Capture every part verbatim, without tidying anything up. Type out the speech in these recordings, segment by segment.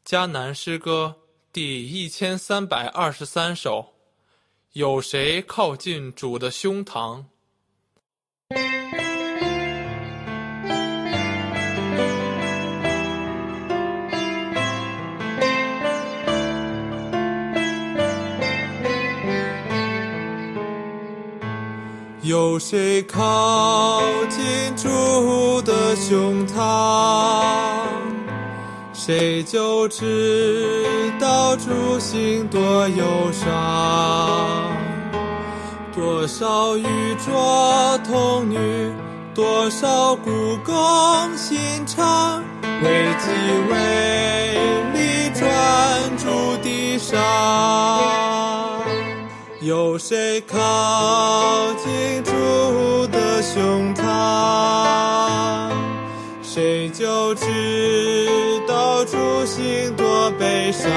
迦南诗歌第一千三百二十三首，有谁靠近主的胸膛？有谁靠近主的胸膛？谁就知道主心多忧伤。多少愚拙童女，多少孤弓心肠，为己为利专注地上。有谁靠近主的胸膛？谁就知道主心多悲伤。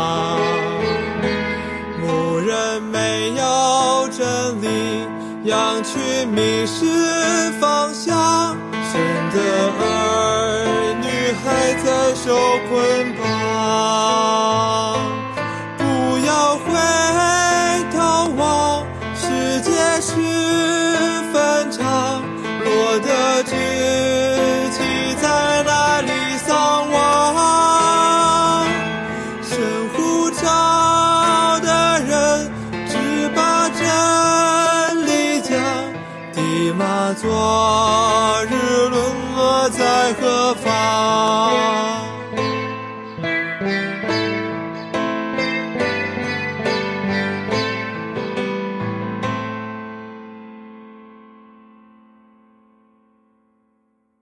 牧人没有真理，羊群迷失方向，神的儿女还在受捆绑。不要回头望，世界是坟场，落得知己在哪里丧亡。神呼召的人只把真理讲，地马昨日沦落在何方？